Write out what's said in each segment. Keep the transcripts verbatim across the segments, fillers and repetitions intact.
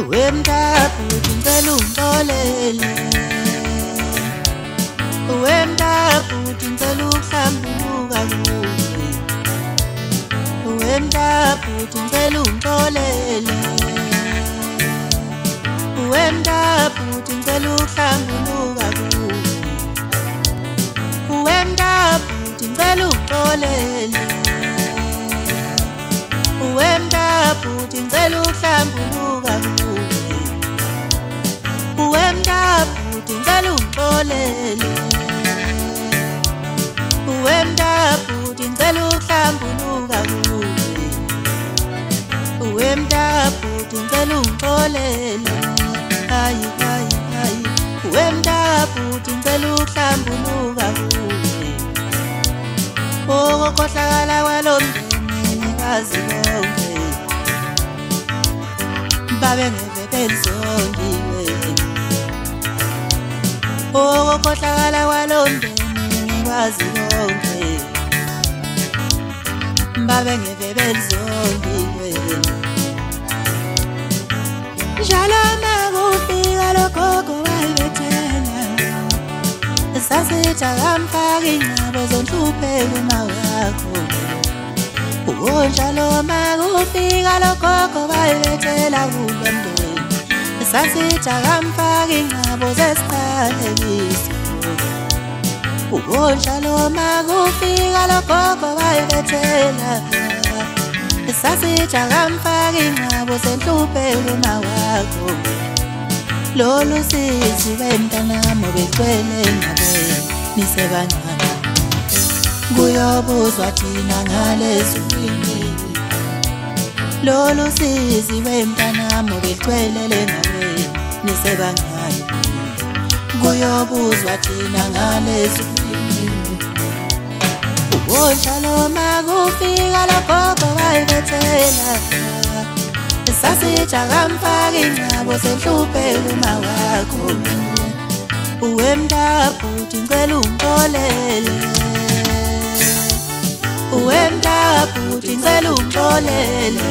Wemdabuti ngicela ungixolele, wemdabuti ngicela ukuhlambuluka kuwe, wemdabuti ngicela ungixolele, wemdabuti ngicela ukuhlambuluka kuwe, wemdabuti ngicela ungixolele, wemdabuti ngicela ukuhlambuluka kuwe, wemdabuti ngicela ungixolele, wemdabuti ngicela ukuhlambuluka kuwe, wemdabuti ngicela ungixolele, hayi hayi hayi, wemdabuti ngicela ukuhlambuluka kuwe. Ukukhohlakala kwalomndeni nikazi bonke babengeve belizongiwe, ukukhohlakala kwalomndeni nikazi bonke babengeve belizongiwe. Njalo makufika logogo wayibethela, sasithi akamfaka ingcebo zonhlupheko mawakho. Oh, njalo makufika logogo wayibethela kulo mndeni, sasithi akamfaka ingcebo zesiqalekiso. Oh, njalo makufika logogo wayibethela, sasithi akamfaka ingcebo zenhlupheko mawakho. Lolu sizi wemntanami obegcwele engcwabeni nisebancane, kuyobuzwa thina ngalezwini. Lolu sizi wemntanami obegcwele engcwabeni nisebancane, kuyobuzwa thina ngalezwini. Njalo makufika logogo wayibethela, sasithi akamfaka ingcebo zenhlupheko mawakho. Wemdabuti ngicela ungixolele, wemdabuti ngicela ungixolele.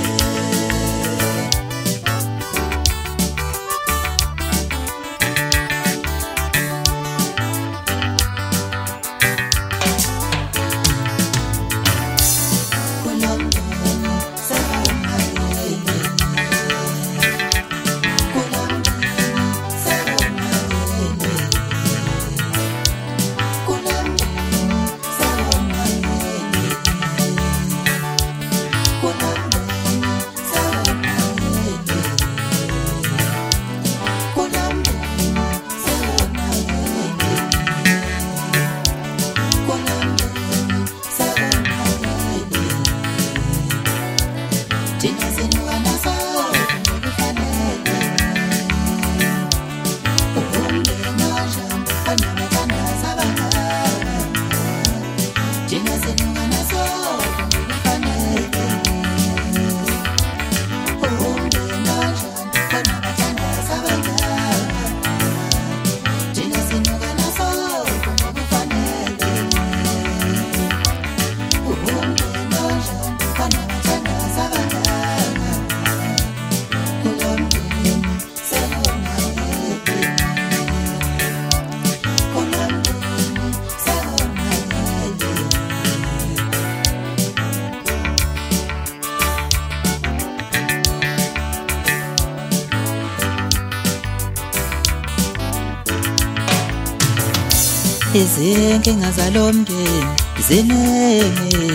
Izinkinga zalomndeni ziningi,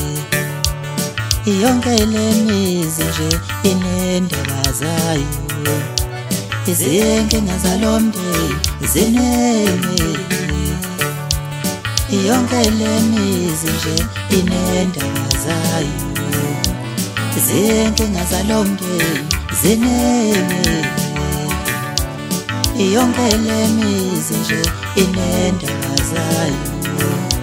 yonke lemizi nje inendaba zayo. Izinkinga zalomndeni ziningi, yonke lemizi nje inendaba zayo. Izinkinga zalomndeni ziningi, yonke lemizi nje inendaba zayo.